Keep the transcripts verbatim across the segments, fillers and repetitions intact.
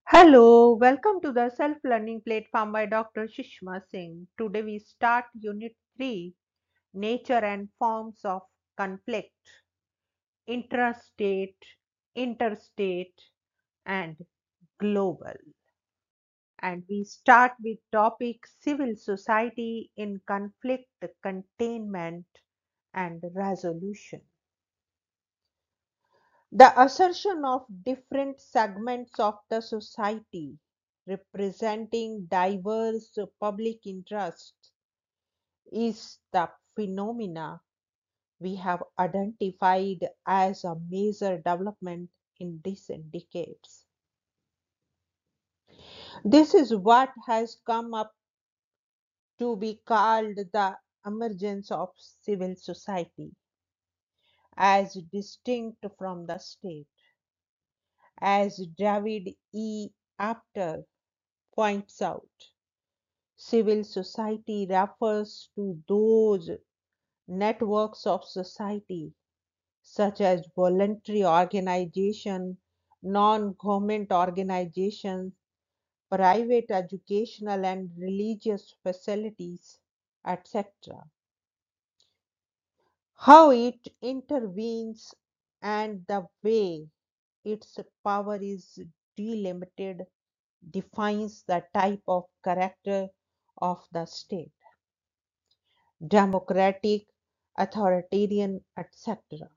Hello, welcome to the Self Learning Platform by Doctor Shishma Singh. Today we start Unit three, Nature and Forms of Conflict, Intrastate, Interstate, and Global. And we start with topic Civil Society in Conflict Containment and Resolution. The assertion of different segments of the society representing diverse public interests is the phenomena we have identified as a major development in recent decades. This is what has come up to be called the emergence of civil society as distinct from the state. As David E. Apter points out, civil society refers to those networks of society, such as voluntary organization, non-government organizations, private educational and religious facilities, et cetera. How it intervenes and the way its power is delimited defines the type of character of the state, democratic, authoritarian, et cetera.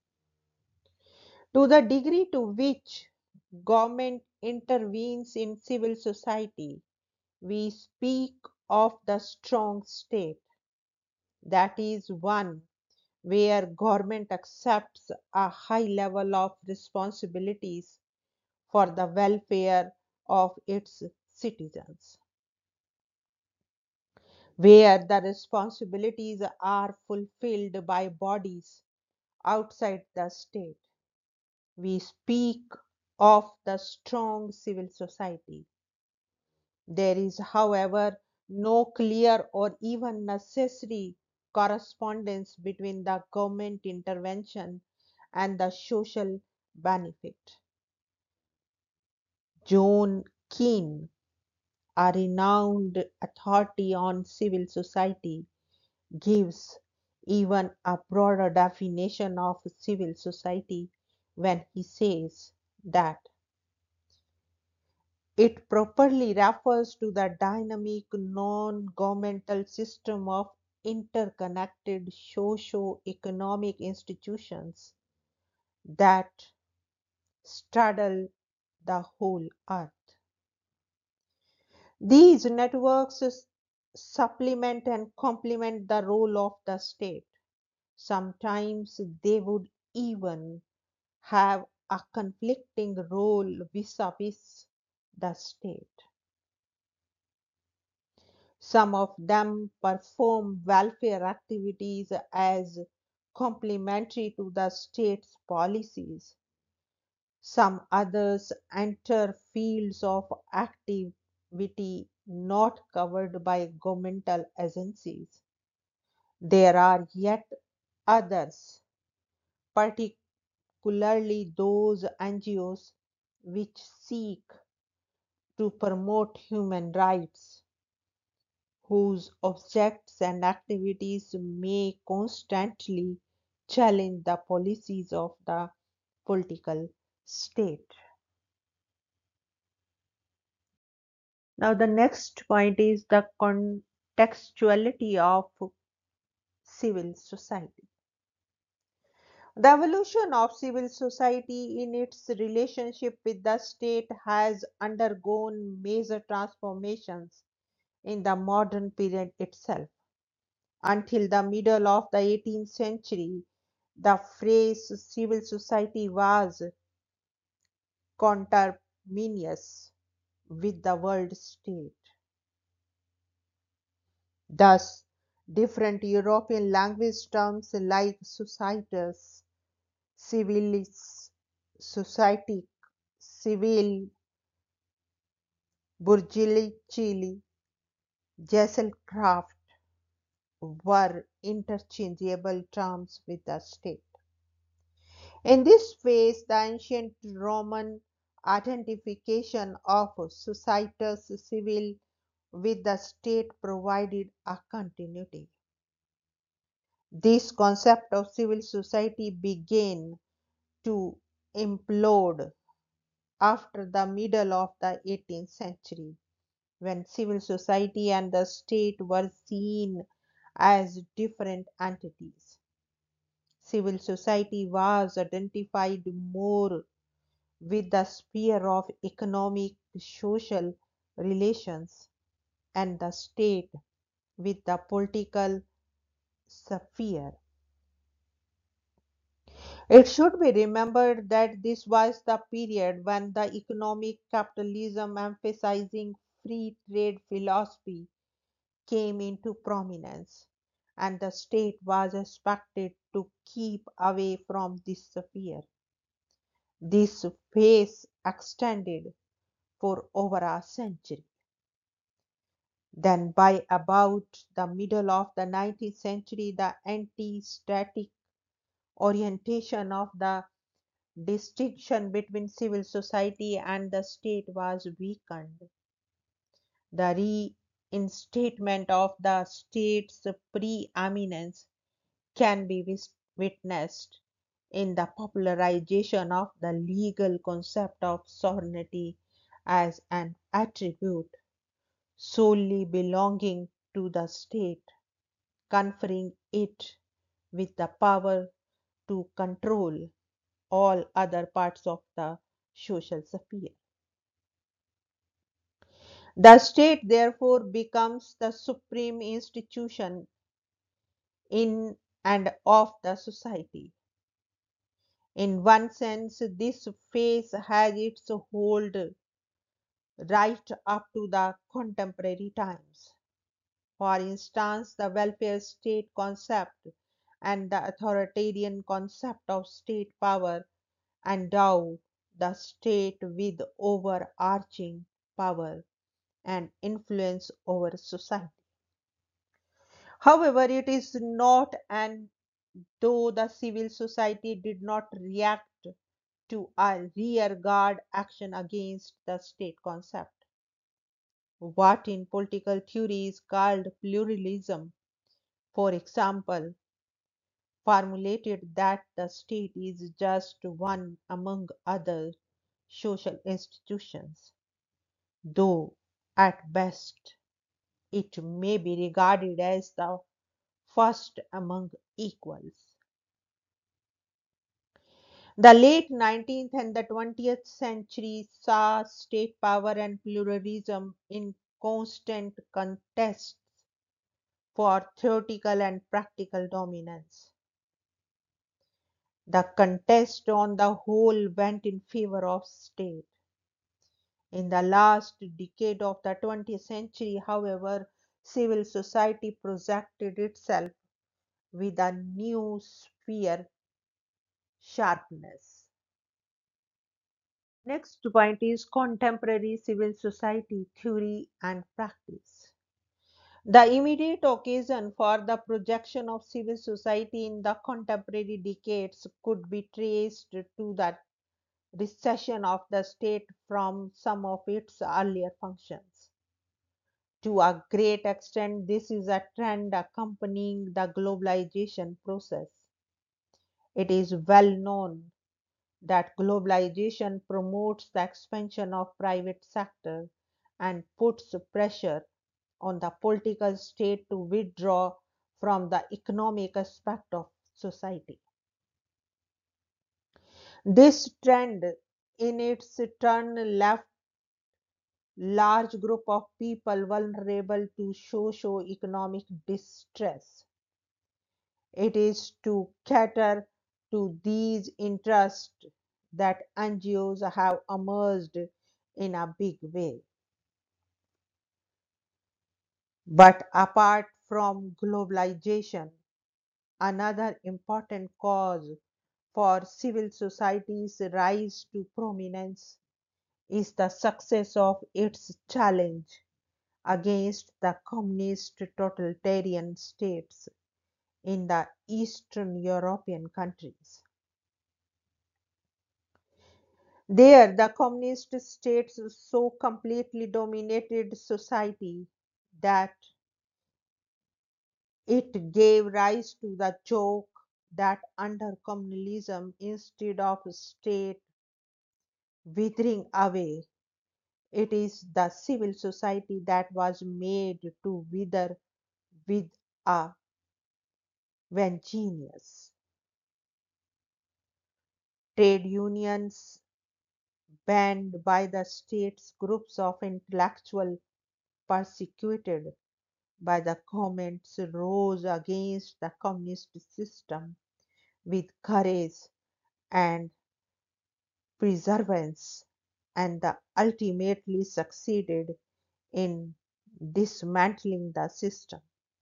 To the degree to which government intervenes in civil society, we speak of the strong state, that is, one where government accepts a high level of responsibilities for the welfare of its citizens, where the responsibilities are fulfilled by bodies outside the state. We speak of the strong civil society. There is, however, no clear or even necessary correspondence between the government intervention and the social benefit. John Keane, a renowned authority on civil society, gives even a broader definition of civil society when he says that it properly refers to the dynamic non-governmental system of interconnected socio-economic institutions that straddle the whole earth. These networks supplement and complement the role of the state. Sometimes they would even have a conflicting role vis-a-vis the state. Some of them perform welfare activities as complementary to the state's policies. Some others enter fields of activity not covered by governmental agencies. There are yet others, particularly those N G Os which seek to promote human rights, whose objects and activities may constantly challenge the policies of the political state. Now, the next point is the contextuality of civil society. The evolution of civil society in its relationship with the state has undergone major transformations in the modern period itself. Until the middle of the eighteenth century, the phrase civil society was conterminous with the word state. Thus, different European language terms like societas, civilis, society, civil, bourgeoisie, Gesellschaft were interchangeable terms with the state. In this phase, the ancient Roman identification of society's civil with the state provided a continuity. This concept of civil society began to implode after the middle of the eighteenth century, when civil society and the state were seen as different entities. Civil society was identified more with the sphere of economic social relations, and the state with the political sphere. It should be remembered that this was the period when the economic capitalism emphasizing free trade philosophy came into prominence, and the state was expected to keep away from this sphere. This phase extended for over a century. Then, by about the middle of the nineteenth century, the anti static orientation of the distinction between civil society and the state was weakened. The reinstatement of the state's preeminence can be wis- witnessed in the popularization of the legal concept of sovereignty as an attribute solely belonging to the state, conferring it with the power to control all other parts of the social sphere. The state therefore becomes the supreme institution in and of the society. In one sense, this phase has its hold right up to the contemporary times. For instance, the welfare state concept and the authoritarian concept of state power endow the state with overarching power and influence over society. However, it is not, and though the civil society did not react to a rearguard action against the state concept, what in political theory is called pluralism, for example, formulated that the state is just one among other social institutions, though at best it may be regarded as the first among equals. The late nineteenth and the twentieth century saw state power and pluralism in constant contests for theoretical and practical dominance. The contest on the whole went in favor of state. In the last decade of the twentieth century, however, civil society projected itself with a new sphere sharpness. Next point is contemporary civil society theory and practice. The immediate occasion for the projection of civil society in the contemporary decades could be traced to the recession of the state from some of its earlier functions. To a great extent, this is a trend accompanying the globalization process. It is well known that globalization promotes the expansion of private sector and puts pressure on the political state to withdraw from the economic aspect of society. This trend in its turn left large group of people vulnerable to socio-economic distress. It is to cater to these interests that N G Os have emerged in a big way. But apart from globalization, another important cause for civil society's rise to prominence is the success of its challenge against the communist totalitarian states in the Eastern European countries. There, the communist states so completely dominated society that it gave rise to the joke that under communalism, instead of state withering away, it is the civil society that was made to wither with a vengeance. Trade unions banned by the states, groups of intellectuals persecuted by the governments rose against the communist system with courage and perseverance, and the ultimately succeeded in dismantling the system.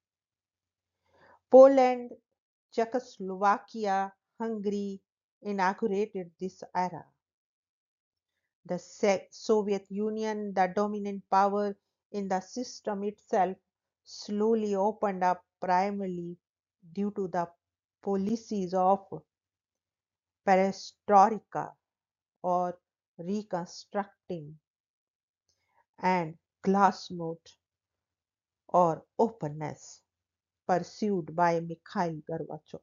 Poland, Czechoslovakia, Hungary inaugurated this era. The Soviet Union, the dominant power in the system itself, slowly opened up primarily due to the policies of perestroika or reconstructing and glasnost or openness pursued by Mikhail Gorbachev.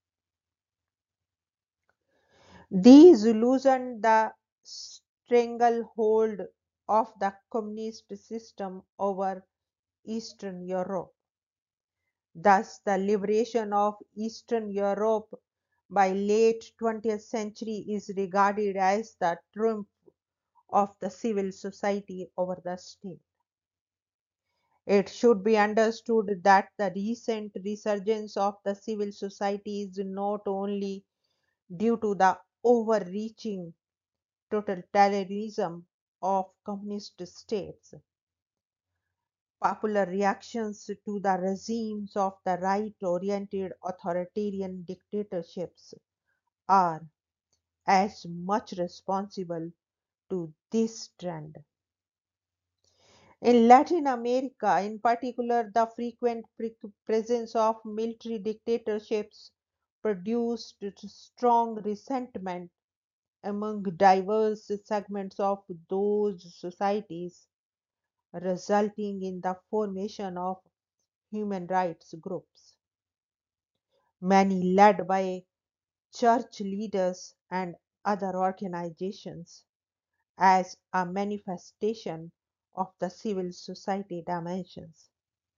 These loosened the stranglehold of the communist system over Eastern Europe. Thus, the liberation of Eastern Europe by late twentieth century is regarded as the triumph of the civil society over the state. It should be understood that the recent resurgence of the civil society is not only due to the overreaching totalitarianism of communist states. Popular reactions to the regimes of the right oriented authoritarian dictatorships are as much responsible to this trend. In Latin America, in particular, the frequent pre- presence of military dictatorships produced strong resentment among diverse segments of those societies, resulting in the formation of human rights groups, many led by church leaders and other organizations, as a manifestation of the civil society dimensions.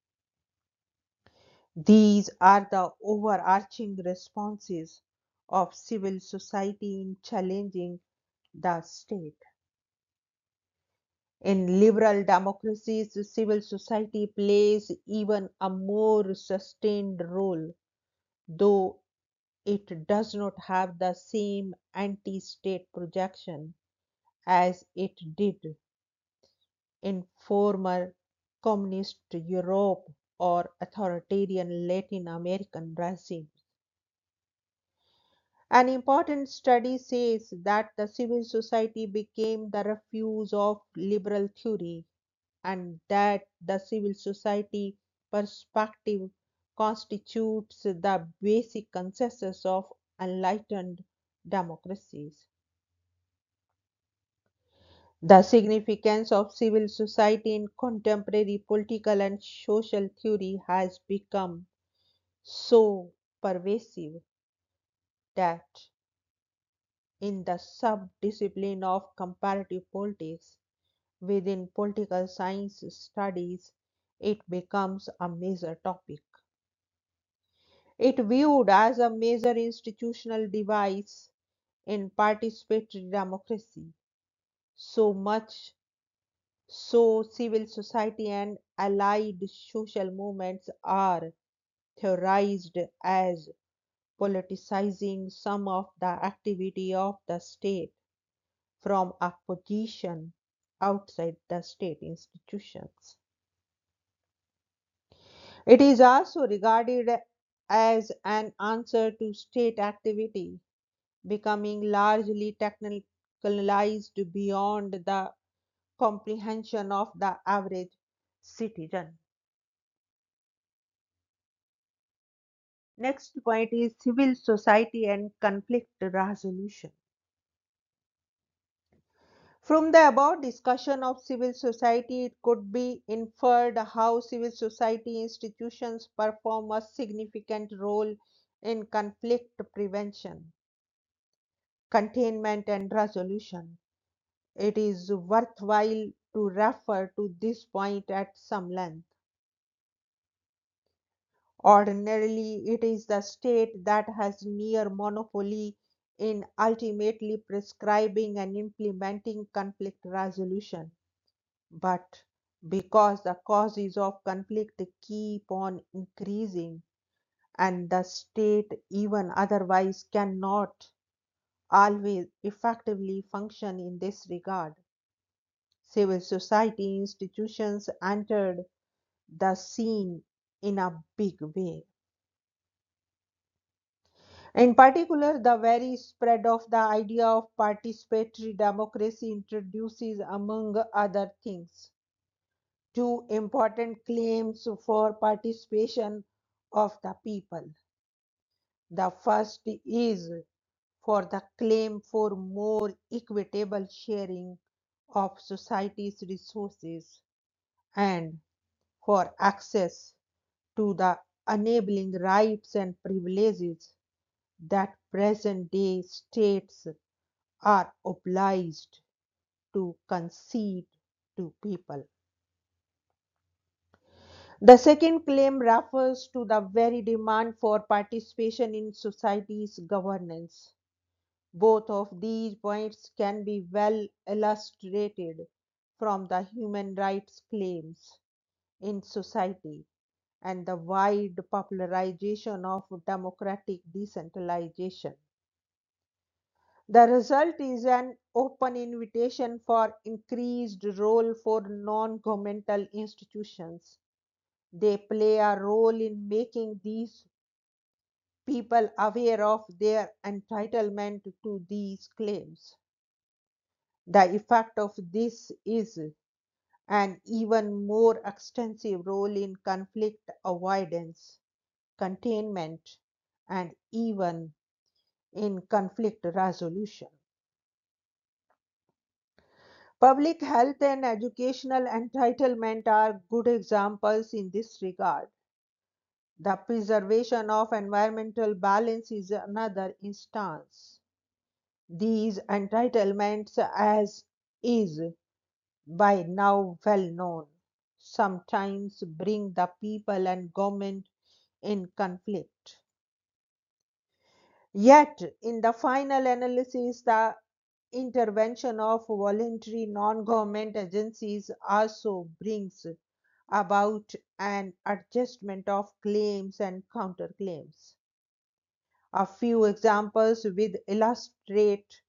These are the overarching responses of civil society in challenging the state. In liberal democracies, civil society plays even a more sustained role, though it does not have the same anti state projection as it did in former communist Europe or authoritarian Latin American regimes. An important study says that the civil society became the refuge of liberal theory and that the civil society perspective constitutes the basic consensus of enlightened democracies. The significance of civil society in contemporary political and social theory has become so pervasive that in the sub-discipline of comparative politics within political science studies, it becomes a major topic. It viewed as a major institutional device in participatory democracy, so much so civil society and allied social movements are theorized as politicizing some of the activity of the state from a position outside the state institutions. It is also regarded as an answer to state activity, becoming largely technicalized beyond the comprehension of the average citizen. Next point is civil society and conflict resolution. From the above discussion of civil society, it could be inferred how civil society institutions perform a significant role in conflict prevention, containment, and resolution. It is worthwhile to refer to this point at some length. Ordinarily, it is the state that has near monopoly in ultimately prescribing and implementing conflict resolution. But because the causes of conflict keep on increasing and the state, even otherwise, cannot always effectively function in this regard, civil society institutions entered the scene in a big way. In particular, the very spread of the idea of participatory democracy introduces, among other things, two important claims for participation of the people. The first is for the claim for more equitable sharing of society's resources and for access to the enabling rights and privileges that present day states are obliged to concede to people. The second claim refers to the very demand for participation in society's governance. Both of these points can be well illustrated from the human rights claims in society and the wide popularization of democratic decentralization. The result is an open invitation for increased role for non-governmental institutions. They play a role in making these people aware of their entitlement to these claims. The effect of this is an even more extensive role in conflict avoidance, containment, and even in conflict resolution. Public health and educational entitlement are good examples in this regard. The preservation of environmental balance is another instance. These entitlements, as is by now well known, sometimes bring the people and government in conflict. Yet, in the final analysis, the intervention of voluntary non-government agencies also brings about an adjustment of claims and counterclaims. A few examples will illustrate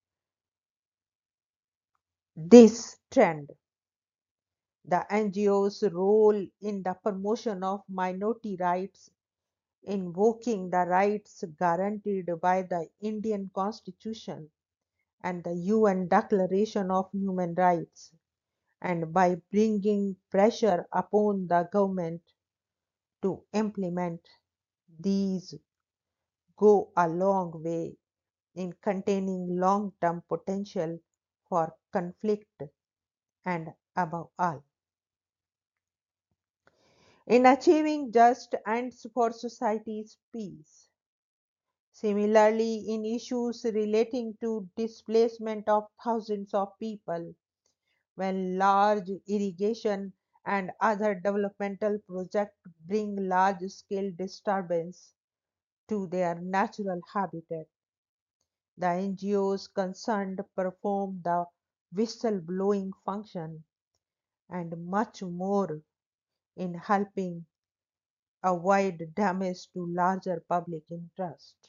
this trend. The N G O's role in the promotion of minority rights, invoking the rights guaranteed by the Indian Constitution and the U N Declaration of Human Rights, and by bringing pressure upon the government to implement these, go a long way in containing long-term potential for conflict and, above all, in achieving just ends for society's peace. Similarly, in issues relating to displacement of thousands of people, when large irrigation and other developmental projects bring large-scale disturbance to their natural habitat, the N G Os concerned perform the whistle-blowing function and much more in helping avoid damage to larger public interest.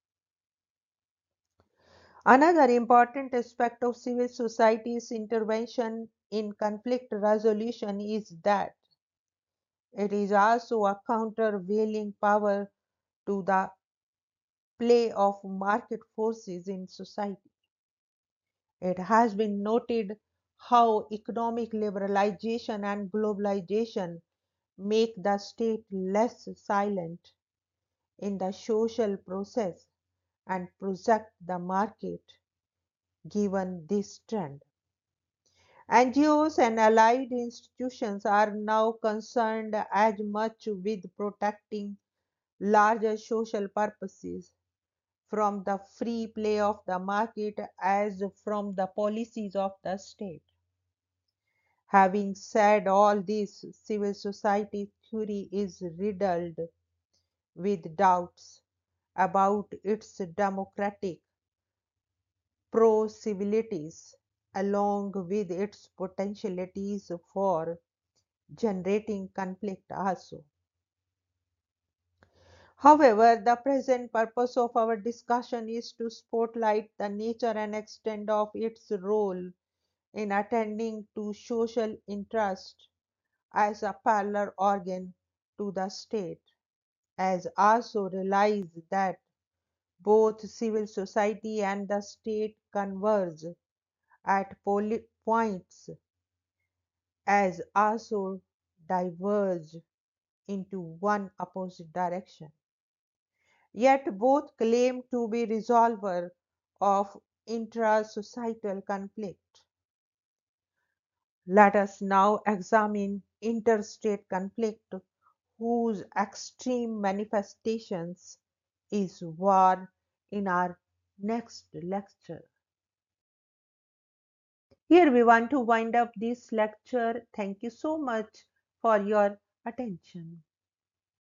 Another important aspect of civil society's intervention in conflict resolution is that it is also a countervailing power to the play of market forces in society. It has been noted how economic liberalization and globalization make the state less silent in the social process and project the market. Given this trend, N G Os and allied institutions are now concerned as much with protecting larger social purposes from the free play of the market as from the policies of the state. Having said all this, civil society theory is riddled with doubts about its democratic pro-civilities along with its potentialities for generating conflict also. However, the present purpose of our discussion is to spotlight the nature and extent of its role in attending to social interest as a parallel organ to the state, as also realize that both civil society and the state converge at poli- points as also diverge into one opposite direction. Yet both claim to be resolver of intra-societal conflict. Let us now examine interstate conflict whose extreme manifestations is war in our next lecture. Here we want to wind up this lecture. Thank you so much for your attention.